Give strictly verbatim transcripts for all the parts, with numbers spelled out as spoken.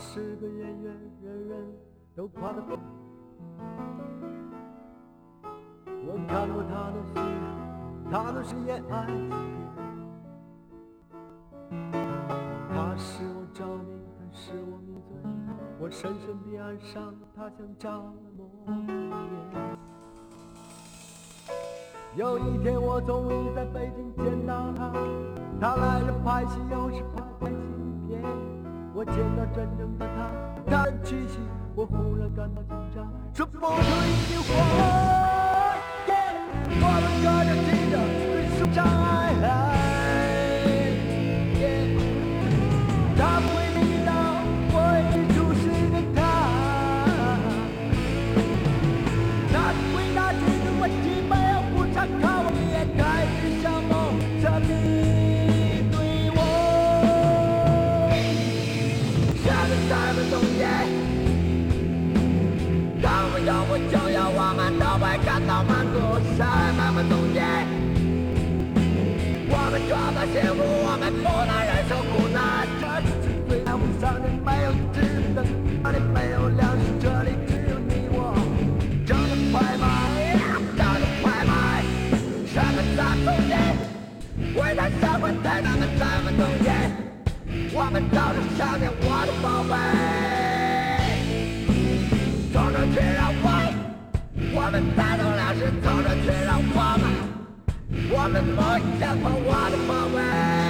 是个演员，人人都夸得漂亮。我看过他的戏，他都是演爱情片。他使我着迷，他使我迷醉，我深深地爱上他，像着了魔眼。有一天我终于在北京见到他，他来这拍戏，又是拍爱情片。我见到真正的他，他的气息，我忽然感到紧张，说不出一句话。Yeah, 我们隔着记着最舒障碍。Yeah, 他不会迷倒，我一直注视着他。他回答几个问题没有不参考，我也开始想梦着你对我。下个三分钟夜，当我有我就有，我们都会感到满足。三分钟夜，我们抓到幸福，我们不能忍受苦难。这是最让我上天没有智能，这里没有粮食，这里只有你我。整个拍卖，整个拍卖，三分钟夜，为他三分太难的三分钟夜，我们都是想念我的宝贝。走着去让我，我们带动粮食，走着去让我们，我们不想碰我的宝贝。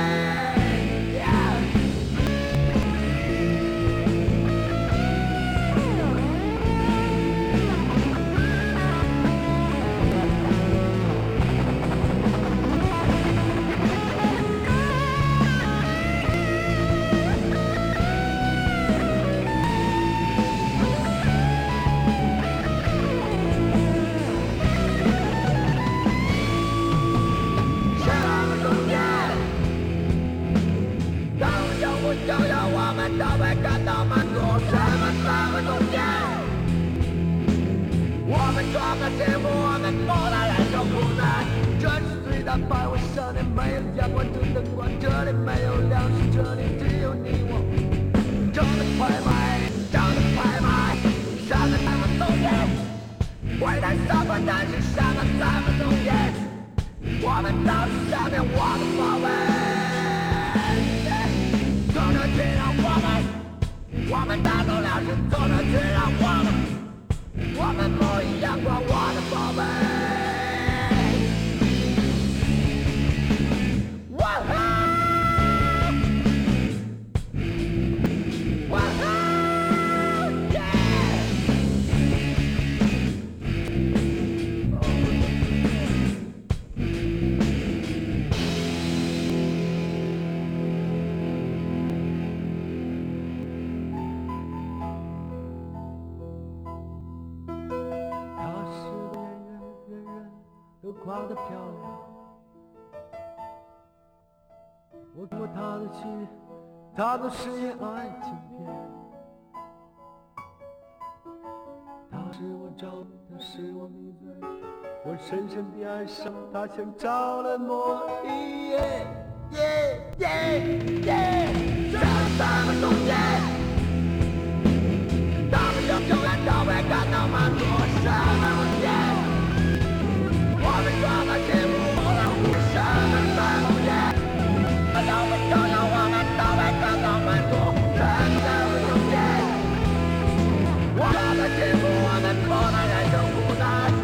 就有我们都会感到满足，什么三分钟夜，我们装的幸福，我们不能忍受苦难。这是最大百万少年，没有阳光就灯光，这里没有粮食，这里只有你我。整的拍卖，整的拍卖，三个三分钟夜，为难三分但是三个三分钟夜，我们都是想念我的宝贝。走着去让我们，我们打动粮食，走着去让我们，我们不一样过我的宝贝。哇哈！哇哈！耶！都夸得漂亮，我看过他的戏，他都是演爱情片。他使我着迷，他使我迷醉，我深深地爱上他，像着了魔。耶耶耶耶！三分钟夜，他们永远都会感到满足。三分钟夜。我们抓到幸福，不能忽视的三分钟夜，有我就有，我们都会感到满足。三分钟夜，我抓到幸福，我们不能忍受苦难。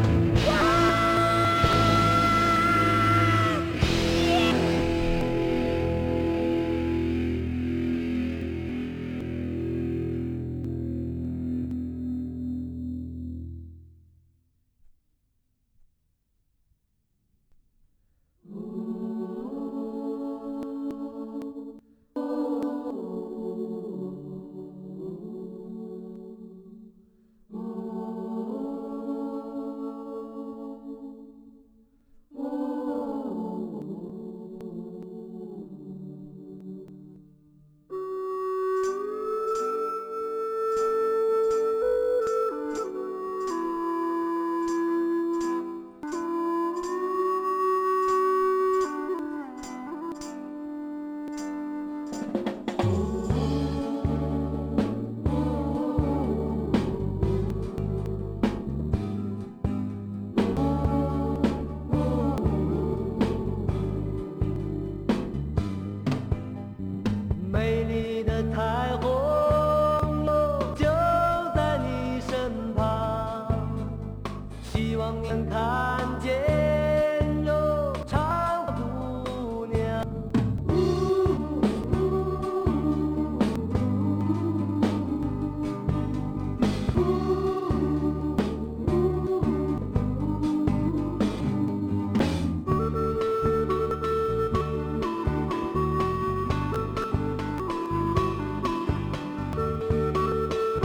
望能看见柔肠的姑娘。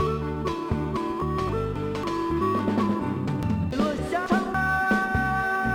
落下长安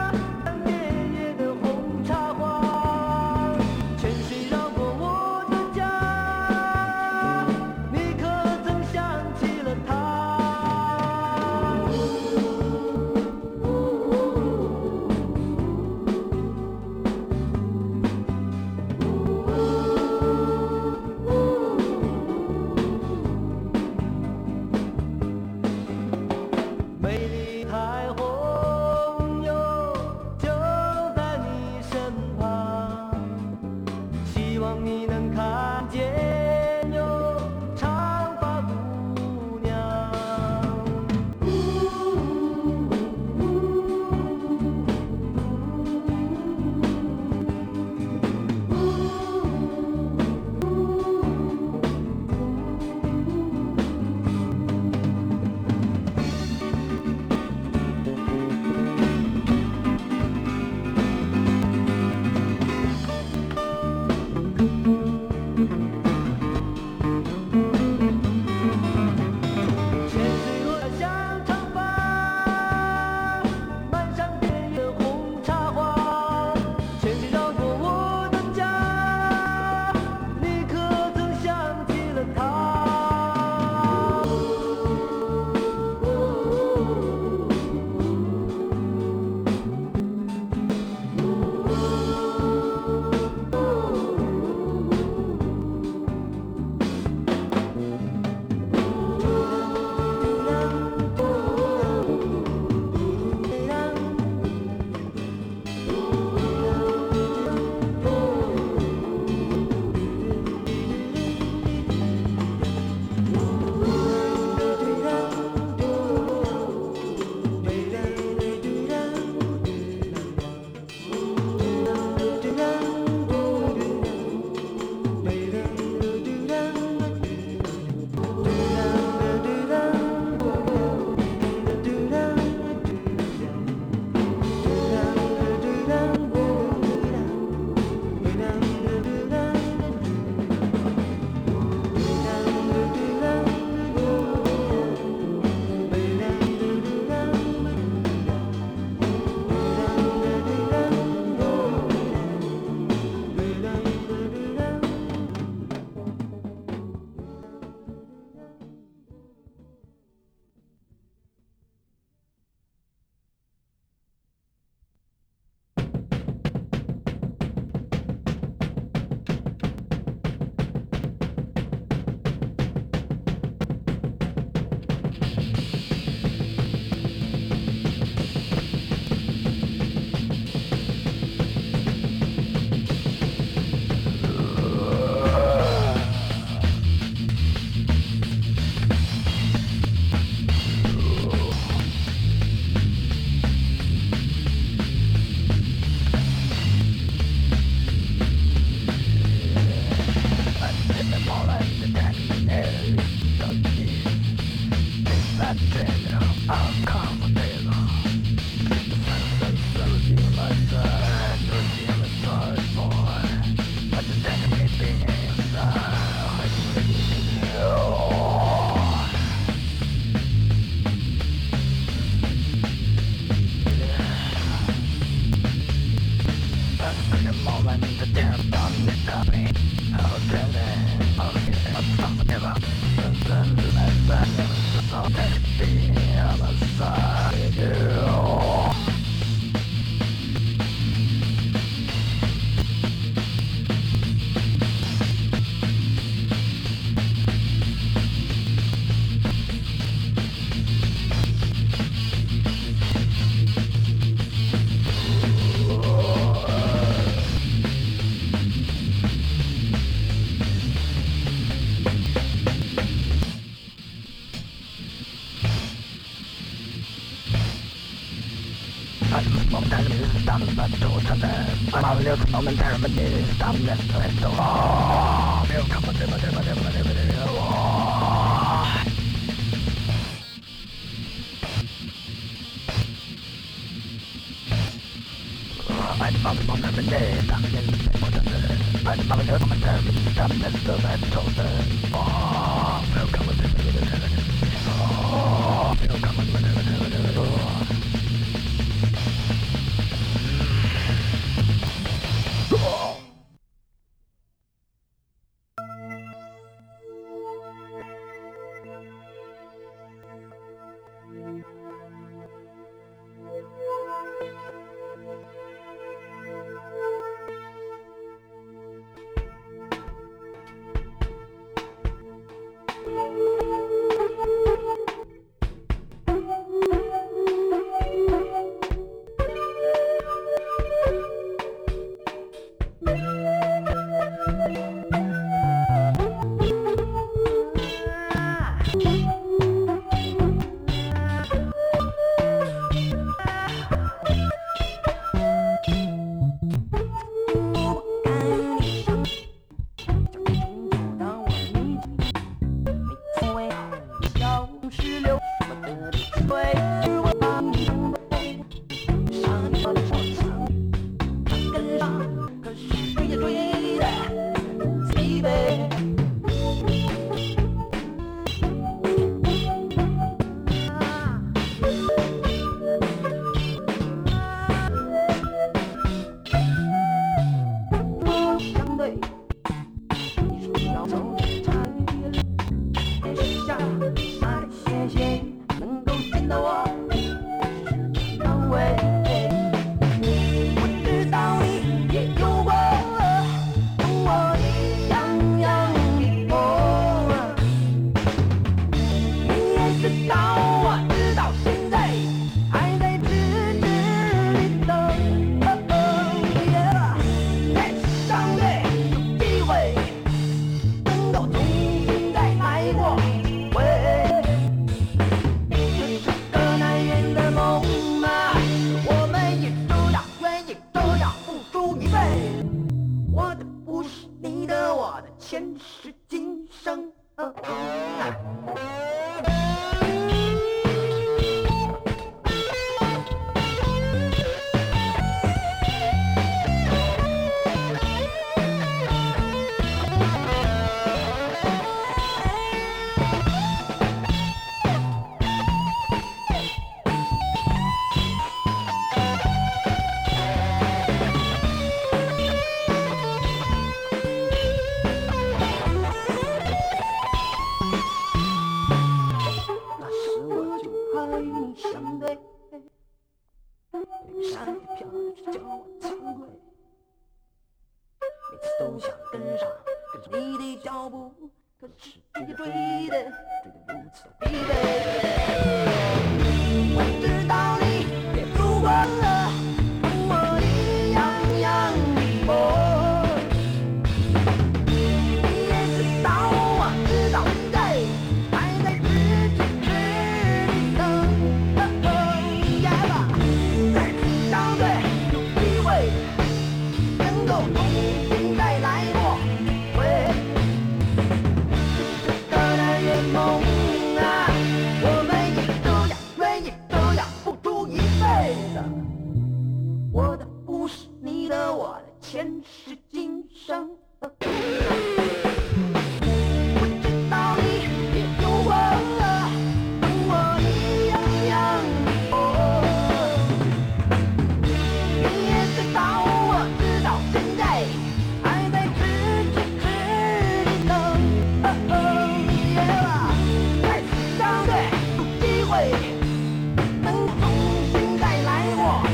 能重新再来过。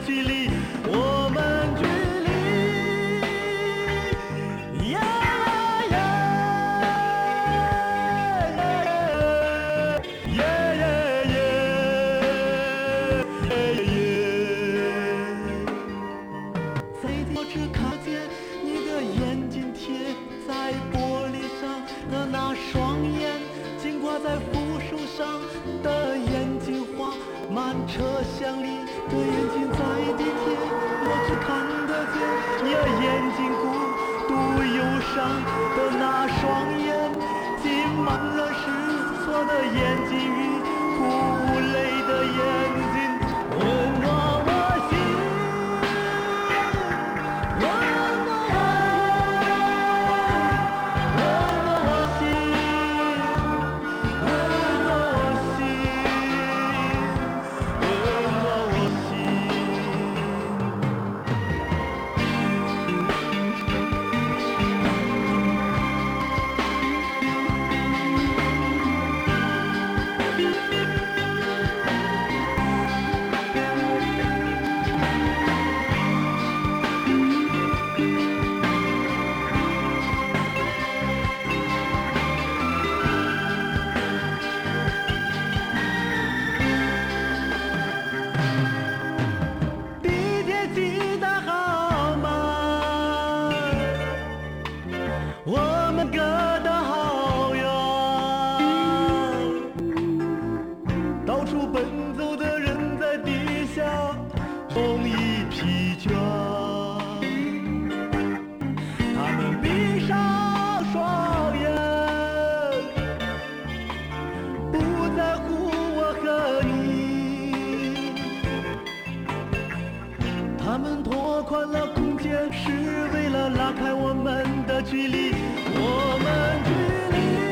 距离，我们距离。呀呀呀呀呀在我只看见你的眼睛贴在玻璃上的那双眼，紧挂在扶手上的眼睛花，满车厢里的眼睛在地铁，我只看得见你眼睛孤独忧伤的那双眼，浸满了失措的眼睛与哭泪的眼睛，问我我心，问我我，问我我心，问我我心，问我我心。地铁记得好吗？我们隔得好远，到处奔走的人在地下容易疲倦，他们闭上双眼，不在乎我和你。他们拓宽了空间，是为了拉开我们的距离，我们距离。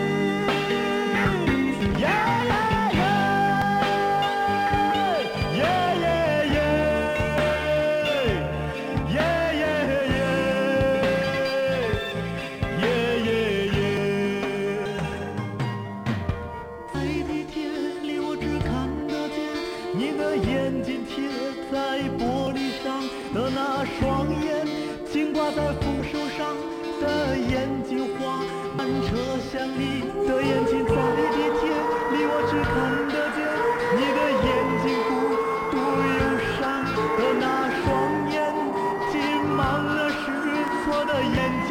呀呀呀，耶耶耶，耶耶耶，耶耶耶。在地铁里，我只看得见你的眼睛贴在玻璃上的那双眼，紧挂在扶手上的眼睛花，满车厢里的眼睛在地铁里，我只看得见你的眼睛孤独忧伤的那双眼，浸满了失措的眼睛。